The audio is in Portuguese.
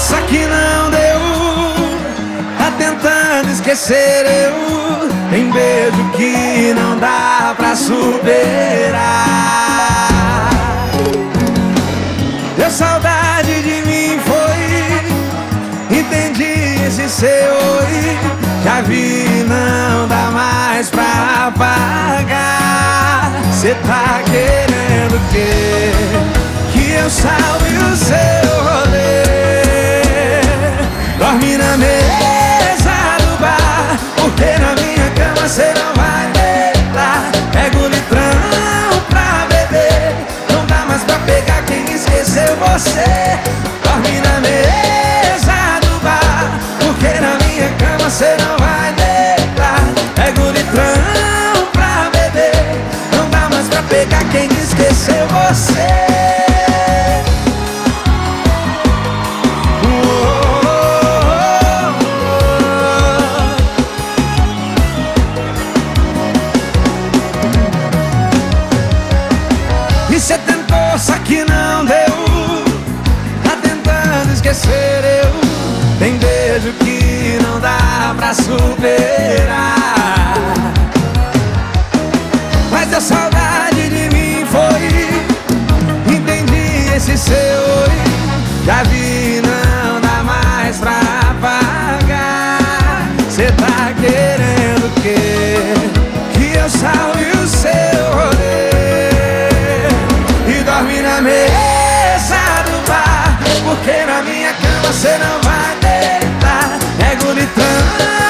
Só que não deu, tá tentando esquecer eu. Tem beijo que não dá pra superar. Deu saudade de mim, foi. Entendi esse seu oi. Já vi, não dá mais pra apagar. Cê tá querendo o quê? Que eu salve o seu rolê. Dorme na mesa do bar, porque na minha cama cê não vai deitar. Pega o litrão pra beber, não dá mais pra pegar quem esqueceu você. Dorme na mesa do bar, porque na minha cama cê não vai deitar. Pega o litrão pra beber, não dá mais pra pegar quem esqueceu você. E cê tentou, só que não deu. Tá tentando esquecer eu. Tem beijo que não dá pra superar. Mas deu saudade de mim, foi. Entendi esse seu oi. Já vi, não dá mais pra apagar. Cê tá querendo o quê? Que eu salve o seu rolê. Dorme na mesa do bar, porque na minha cama cê não vai deitar. Pega o litrão